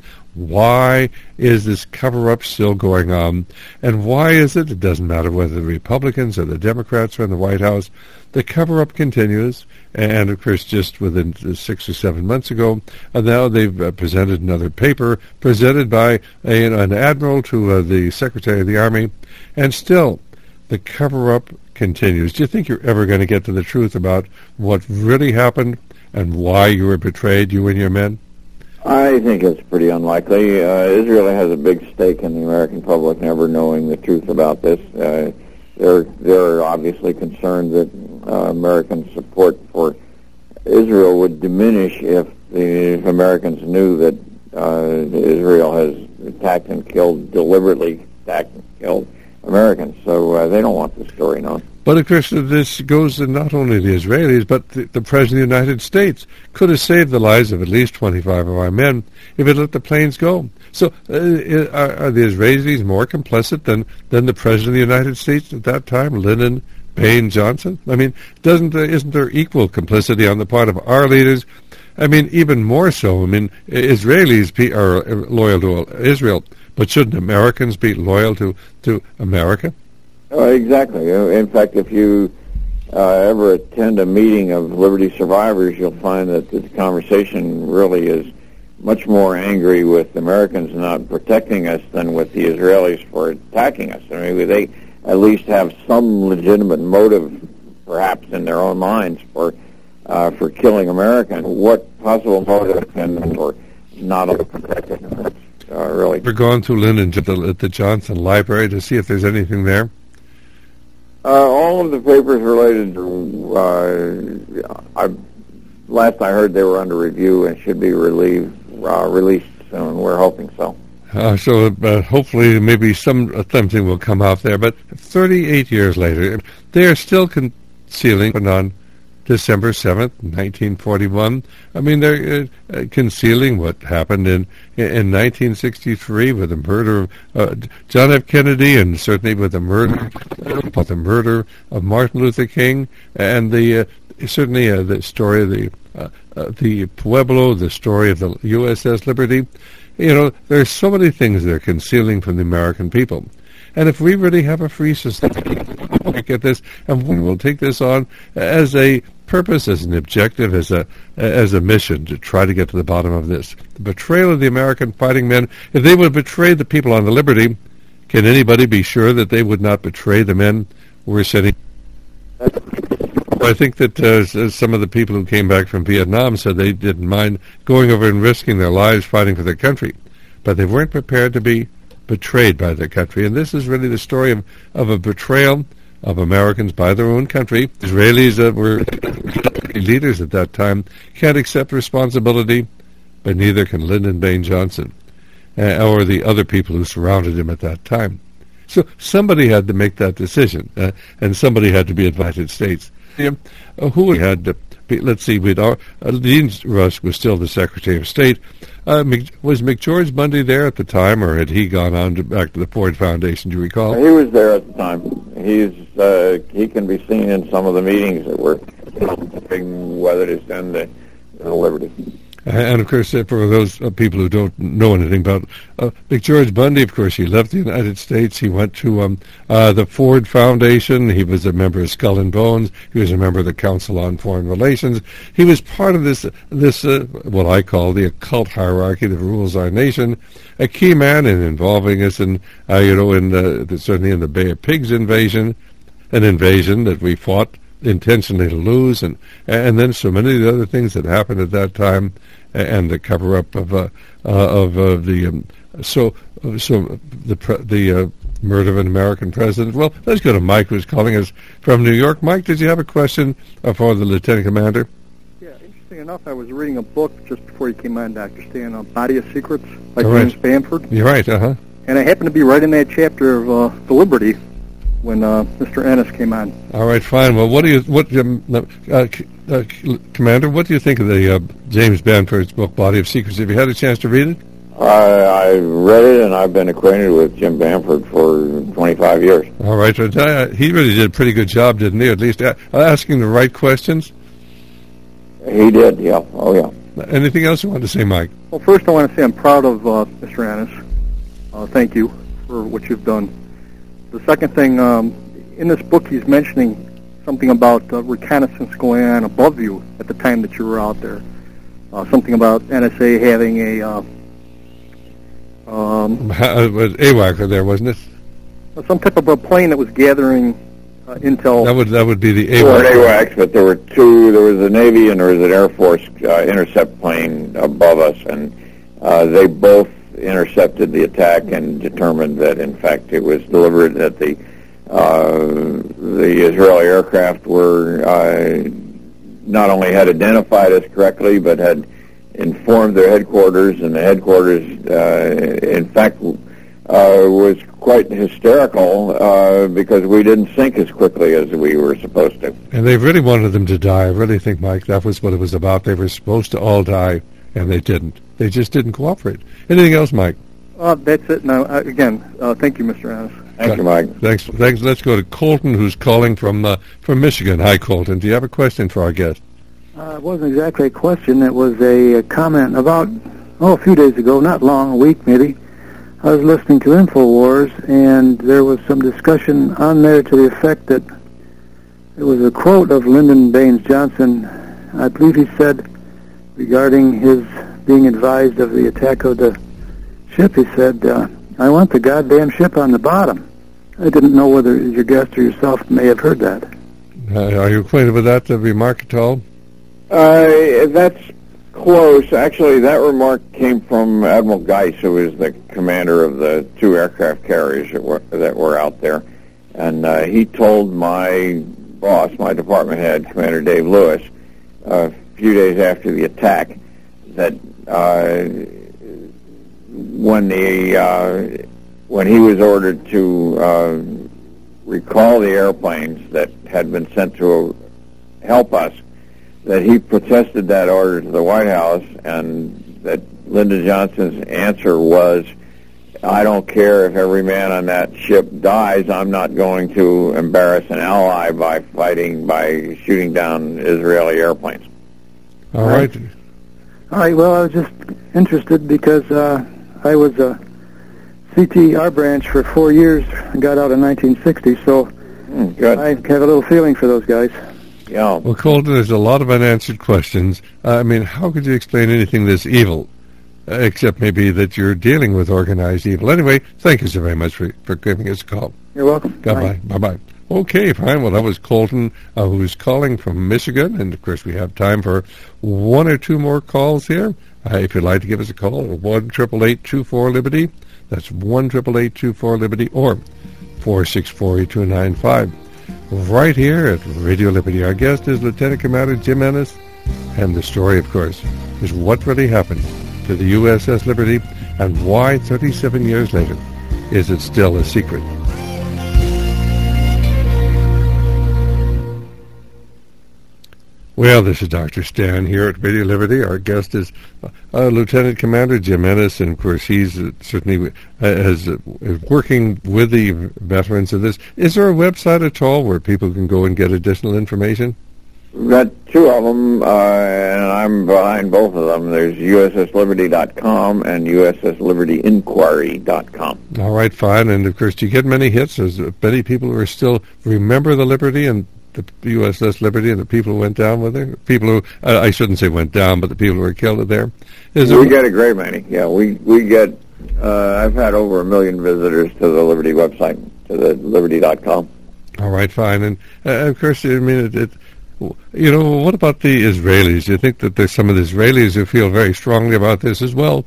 why is this cover-up still going on? And why is it, it doesn't matter whether the Republicans or the Democrats are in the White House, the cover-up continues, and of course just within six or seven months ago, uh, now they've uh, presented another paper presented by a, an admiral to uh, the Secretary of the Army, and still the cover-up continues. Do you think you're ever going to get to the truth about what really happened and why you were betrayed, you and your men? I think it's pretty unlikely. Uh, Israel has a big stake in the American public never knowing the truth about this. Uh, they're they're obviously concerned that uh, American support for Israel would diminish if the if Americans knew that uh, Israel has attacked and killed, deliberately attacked and killed Americans. So uh, they don't want the story known. But of course, this goes to not only the Israelis, but the, the President of the United States could have saved the lives of at least twenty-five of our men if it let the planes go. So uh, are, are the Israelis more complicit than, than the President of the United States at that time, Lyndon Baines Johnson? I mean, doesn't there, isn't there equal complicity on the part of our leaders? I mean, even more so. I mean, Israelis are loyal to Israel, but shouldn't Americans be loyal to, to America? Uh, exactly. In fact, if you uh, ever attend a meeting of Liberty survivors, you'll find that the conversation really is much more angry with Americans not protecting us than with the Israelis for attacking us. I mean, they at least have some legitimate motive, perhaps in their own minds, for uh, for killing Americans. What possible motive can for not protecting us? Uh, really. We're going through Lyndon at the, at the Johnson Library to see if there's anything there. Uh, all of the papers related to, uh, I, last I heard they were under review and should be relieved, uh, released soon. We're hoping so. Uh, so uh, hopefully maybe some uh, something will come out there. But thirty-eight years later, they are still concealing on December seventh, nineteen forty-one. I mean, they're uh, uh, concealing what happened in in nineteen sixty-three with the murder of uh, John F. Kennedy, and certainly with the murder uh, the murder of Martin Luther King, and the uh, certainly uh, the story of the uh, uh, the Pueblo, the story of the U S S Liberty. You know, there's so many things they're concealing from the American people. And if we really have a free society, we'll get this, and we'll take this on as a purpose, as an objective, as a as a mission to try to get to the bottom of this. The betrayal of the American fighting men. If they would betray the people on the Liberty, can anybody be sure that they would not betray the men who were sending? I think that uh, some of the people who came back from Vietnam said they didn't mind going over and risking their lives fighting for their country, but they weren't prepared to be betrayed by their country. And this is really the story of, of a betrayal of Americans by their own country. Israelis that were leaders at that time can't accept responsibility, but neither can Lyndon Baines Johnson uh, or the other people who surrounded him at that time. So somebody had to make that decision, uh, and somebody had to be United States. Uh, who had to be, let's see, we'd, uh, Dean Rusk was still the Secretary of State. Uh, Mc, was McGeorge Bundy there at the time, or had he gone on to, back to the Ford Foundation, do you recall? He was there at the time. He's uh, he can be seen in some of the meetings that were whether to send the, the Liberty. And, of course, uh, for those uh, people who don't know anything about uh, McGeorge Bundy, of course, he left the United States. He went to um, uh, the Ford Foundation. He was a member of Skull and Bones. He was a member of the Council on Foreign Relations. He was part of this, this uh, what I call the occult hierarchy that rules our nation, a key man in involving us in, uh, you know, in the, certainly in the Bay of Pigs invasion, an invasion that we fought intentionally to lose, and and then so many of the other things that happened at that time, and the cover up of uh, uh, of uh, the um, so so the pre- the uh, murder of an American president. Well, let's go to Mike, who's calling us from New York. Mike, did you have a question for the Lieutenant Commander? Yeah, interesting enough, I was reading a book just before you came on, Doctor Stan, uh, Body of Secrets by All James right. Bamford. You're right, uh-huh. And I happened to be right in that chapter of uh, The Liberty when uh, Mister Ennis came on. All right, fine. Well, what do you, what, um, uh, uh, Commander, what do you think of the uh, James Bamford's book, Body of Secrets? Have you had a chance to read it? I, I read it, and I've been acquainted with Jim Bamford for twenty-five years. All right. Well, uh, he really did a pretty good job, didn't he? At least uh, asking the right questions. He did, yeah. Oh, yeah. Anything else you want to say, Mike? Well, first I want to say I'm proud of uh, Mister Ennis. Uh, thank you for what you've done. The second thing, um, in this book he's mentioning something about uh, reconnaissance going on above you at the time that you were out there. Uh, something about N S A having a... Uh, um, it was AWAC there, wasn't it? Some type of a plane that was gathering uh, intel. That would that would be the There were AWAC. AWACS, but there were two. There was a Navy and there was an Air Force uh, intercept plane above us, and uh, they both intercepted the attack and determined that, in fact, it was delivered that the uh, the Israeli aircraft were uh, not only had identified us correctly, but had informed their headquarters, and the headquarters, uh, in fact, uh, was quite hysterical uh, because we didn't sink as quickly as we were supposed to. And they really wanted them to die. I really think, Mike, that was what it was about. They were supposed to all die, and they didn't. They just didn't cooperate. Anything else, Mike? Uh, that's it. Now, uh, again, uh, thank you, Mister Ennis. Thank you, Mike. Thanks. Thanks. Let's go to Colton, who's calling from uh, from Michigan. Hi, Colton. Do you have a question for our guest? Uh, it wasn't exactly a question. It was a, a comment about, oh, a few days ago, not long, a week maybe. I was listening to InfoWars, and there was some discussion on there to the effect that it was a quote of Lyndon Baines Johnson. I believe he said, regarding his being advised of the attack of the ship, he said, uh, I want the goddamn ship on the bottom. I didn't know whether your guest or yourself may have heard that. Uh, are you acquainted with that uh, remark at all? Uh, that's close. Actually, that remark came from Admiral Geis, who is the commander of the two aircraft carriers that were, that were out there. And uh, he told my boss, my department head, Commander Dave Lewis, uh, a few days after the attack, that uh, when the uh, when he was ordered to uh, recall the airplanes that had been sent to help us, that he protested that order to the White House, and that Lyndon Johnson's answer was, I don't care if every man on that ship dies, I'm not going to embarrass an ally by fighting, by shooting down Israeli airplanes. All right. All right, well, I was just interested because uh, I was a C T R branch for four years and got out in nineteen sixty, so Mm, good. I have a little feeling for those guys. Yeah. Well, Colton, there's a lot of unanswered questions. Uh, I mean, how could you explain anything this evil, uh, except maybe that you're dealing with organized evil? Anyway, thank you so very much for, for giving us a call. You're welcome. Goodbye. Bye-bye. Okay, fine. Well, that was Colton, uh, who's calling from Michigan, and, of course, we have time for one or two more calls here. Uh, if you'd like to give us a call, one eight eight eight, two four, Liberty. That's one eight eight eight, two four, Liberty, or four six four, eight two nine five. Right here at Radio Liberty. Our guest is Lieutenant Commander Jim Ennis, and the story, of course, is what really happened to the U S S Liberty and why thirty-seven years later is it still a secret. Well, this is Doctor Stan here at Radio Liberty. Our guest is uh, Lieutenant Commander Jim Ennis, and of course he's uh, certainly uh, has, uh, is working with the veterans of this. Is there a website at all where people can go and get additional information? We've got two of them, uh, and I'm behind both of them. There's U S S Liberty dot com and U S S Liberty Inquiry dot com. All right, fine. And of course, do you get many hits? There's many people who are still remember the Liberty and the U S S Liberty and the people who went down with her? People who, uh, I shouldn't say went down, but the people who were killed there? Is we there... get a great many. Yeah, we, we get, uh, I've had over a million visitors to the Liberty website, to the Liberty dot com. All right, fine. And, uh, of course, I mean, it, it, you know, what about the Israelis? Do you think that there's some of the Israelis who feel very strongly about this as well?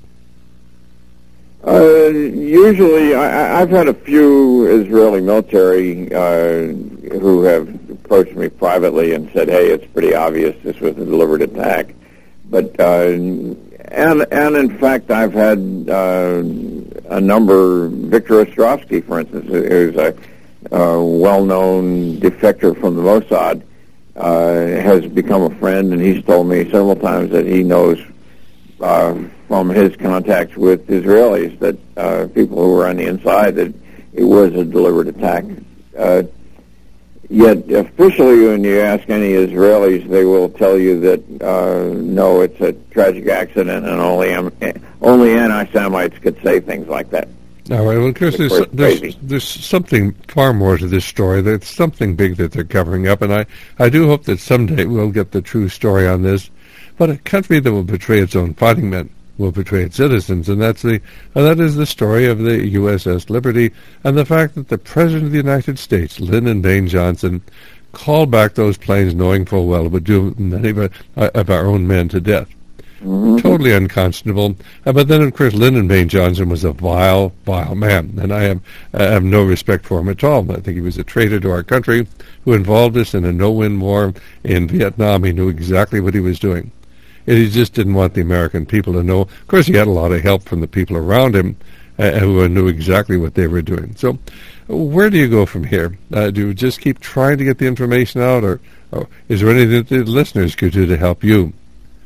Uh, usually, I, I've had a few Israeli military uh, who have approached me privately and said, "Hey, it's pretty obvious this was a deliberate attack." But uh, and and in fact, I've had uh, a number. Victor Ostrovsky, for instance, who's a uh, well-known defector from the Mossad, uh, has become a friend, and he's told me several times that he knows Uh, from his contacts with Israelis that uh, people who were on the inside that it was a deliberate attack. Uh, yet officially, when you ask any Israelis, they will tell you that uh, no, it's a tragic accident, and only only anti-Semites could say things like that. All right. Well, of course, there's, there's, there's something far more to this story. There's something big that they're covering up, and I, I do hope that someday we'll get the true story on this. But a country that will betray its own fighting men will betray its citizens, and that's the and that is the story of the U S S Liberty and the fact that the President of the United States, Lyndon Baines Johnson, called back those planes knowing full well it would do many of, uh, of our own men to death. Mm-hmm. Totally unconscionable. Uh, but then, of course, Lyndon Baines Johnson was a vile, vile man, and I have, I have no respect for him at all. I think he was a traitor to our country who involved us in a no-win war in Vietnam. He knew exactly what he was doing. And he just didn't want the American people to know. Of course, he had a lot of help from the people around him uh, who knew exactly what they were doing. So where do you go from here? Uh, do you just keep trying to get the information out, or, or is there anything that the listeners could do to help you?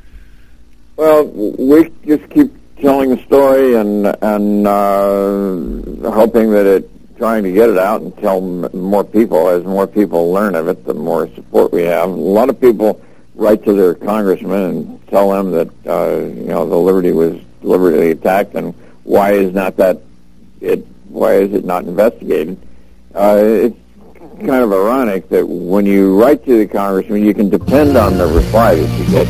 Well, we just keep telling the story and and uh, hoping that it, trying to get it out and tell more people. As more people learn of it, the more support we have. A lot of people write to their congressman and tell them that uh, you know the Liberty was deliberately attacked, and why is not that it? Why is it not investigated? Uh, it's kind of ironic that when you write to the congressman, you can depend on the reply that you get.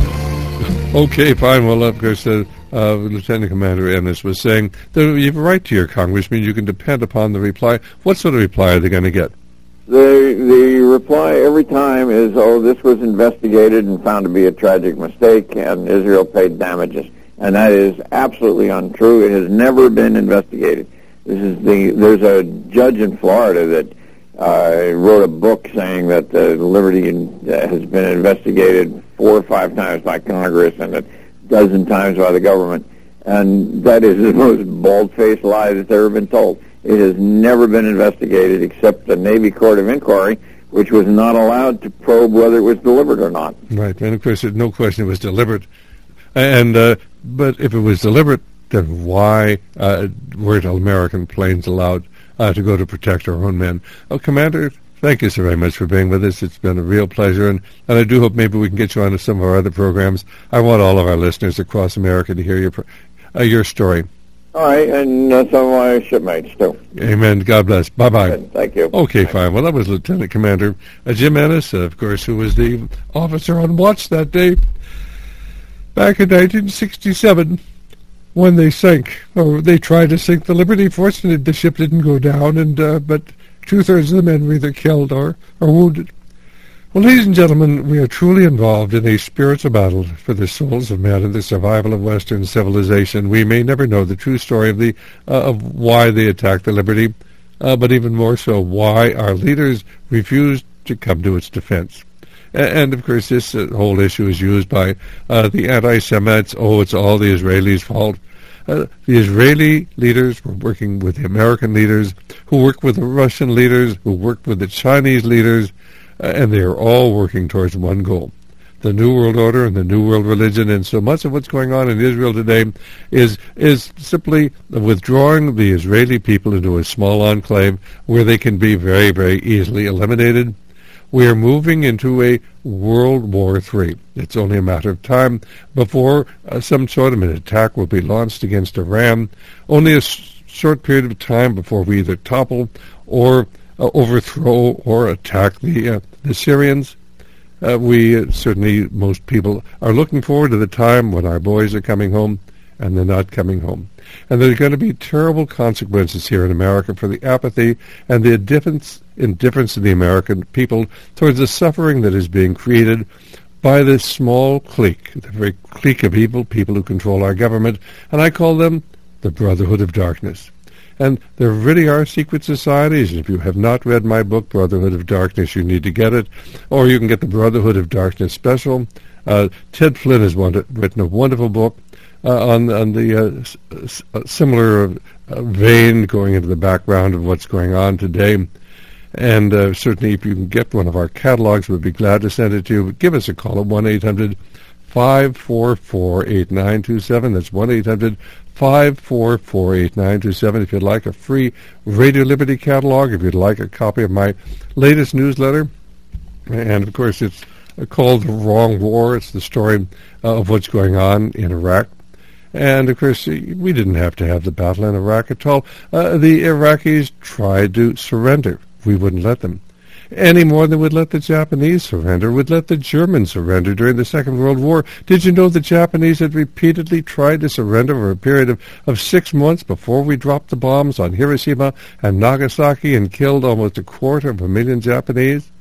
Okay, fine. Well, of course, uh, uh, Lieutenant Commander Ennis was saying that if you write to your congressman, you can depend upon the reply. What sort of reply are they going to get? The the reply every time is, oh, this was investigated and found to be a tragic mistake, and Israel paid damages. And that is absolutely untrue. It has never been investigated. This is the there's a judge in Florida that uh, wrote a book saying that the Liberty in, uh, has been investigated four or five times by Congress and a dozen times by the government. And that is the most bald-faced lie that's ever been told. It has never been investigated except the Navy Court of Inquiry, which was not allowed to probe whether it was deliberate or not. Right, and of course, there's no question it was deliberate. And uh, but if it was deliberate, then why uh, weren't American planes allowed uh, to go to protect our own men? Oh, Commander, thank you so very much for being with us. It's been a real pleasure, and, and I do hope maybe we can get you on to some of our other programs. I want all of our listeners across America to hear your uh, your story. All right, and uh, some of my shipmates, too. Amen. God bless. Bye-bye. Good. Thank you. Okay, Bye. fine. Well, that was Lieutenant Commander uh, Jim Ennis, uh, of course, who was the officer on watch that day back in nineteen sixty-seven when they sank, or they tried to sink the Liberty. Fortunately, the ship didn't go down, and uh, but two-thirds of the men were either killed or, or wounded. Well, ladies and gentlemen, we are truly involved in a spiritual battle for the souls of men and the survival of Western civilization. We may never know the true story of the uh, of why they attacked the Liberty, uh, but even more so, why our leaders refused to come to its defense. And, and of course, this uh, whole issue is used by uh, the anti-Semites. Oh, it's all the Israelis' fault. Uh, the Israeli leaders were working with the American leaders, who worked with the Russian leaders, who worked with the Chinese leaders, and they are all working towards one goal, the New World Order and the New World Religion. And so much of what's going on in Israel today is is simply withdrawing the Israeli people into a small enclave where they can be very, very easily eliminated. We are moving into a World War Three. It's only a matter of time before uh, some sort of an attack will be launched against Iran. Only a s- short period of time before we either topple or Uh, overthrow or attack the uh, the Syrians. Uh, we uh, certainly, most people are looking forward to the time when our boys are coming home, and they're not coming home. And there are going to be terrible consequences here in America for the apathy and the indifference, indifference of the American people towards the suffering that is being created by this small clique, the very clique of evil people who control our government, and I call them the Brotherhood of Darkness. And there really are secret societies. If you have not read my book, Brotherhood of Darkness, you need to get it. Or you can get the Brotherhood of Darkness special. Uh, Ted Flynn has one, written a wonderful book uh, on, on the uh, s- uh, similar uh, vein, going into the background of what's going on today. And uh, certainly if you can get one of our catalogs, we'd be glad to send it to you. But give us a call at one eight hundred five four four eight nine two seven. That's one eight hundred five four four eight nine two seven. If you'd like a free Radio Liberty catalog, if you'd like a copy of my latest newsletter, and of course it's called The Wrong War. It's the story uh, of what's going on in Iraq. And of course, we didn't have to have the battle in Iraq at all. Uh, the Iraqis tried to surrender. We wouldn't let them. Any more than we'd let the Japanese surrender, would let the Germans surrender during the Second World War. Did you know the Japanese had repeatedly tried to surrender for a period of, of six months before we dropped the bombs on Hiroshima and Nagasaki and killed almost a quarter of a million Japanese?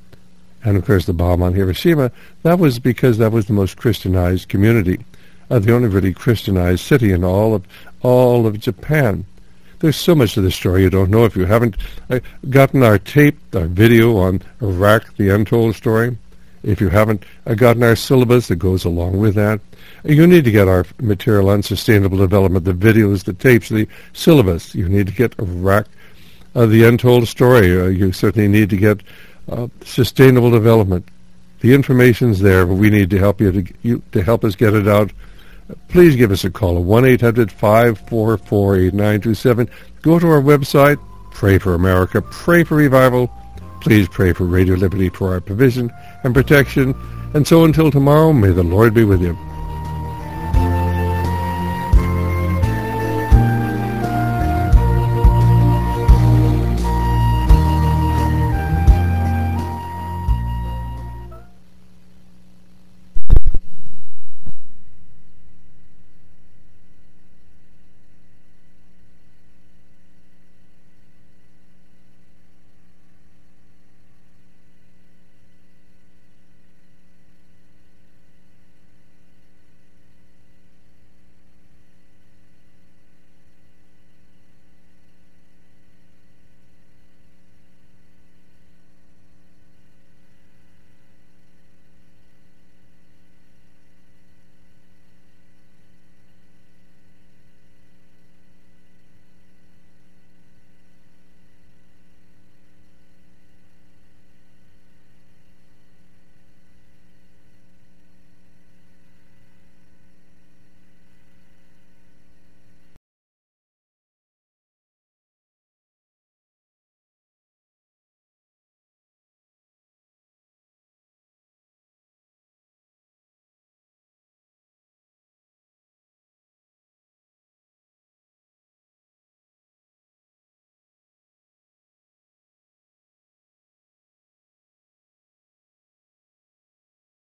And of course the bomb on Hiroshima, that was because that was the most Christianized community, uh, the only really Christianized city in all of all of Japan. There's so much to the story you don't know if you haven't uh, gotten our tape, our video on Iraq, the Untold Story. If you haven't uh, gotten our syllabus that goes along with that, you need to get our material on sustainable development, the videos, the tapes, the syllabus. You need to get Iraq, uh, the Untold Story. Uh, you certainly need to get uh, sustainable development. The information's there, but we need to help you to, you, to help us get it out. Please give us a call at one eight hundred five four four eight nine two seven. Go to our website, Pray for America, Pray for Revival. Please pray for Radio Liberty for our provision and protection. And so until tomorrow, may the Lord be with you.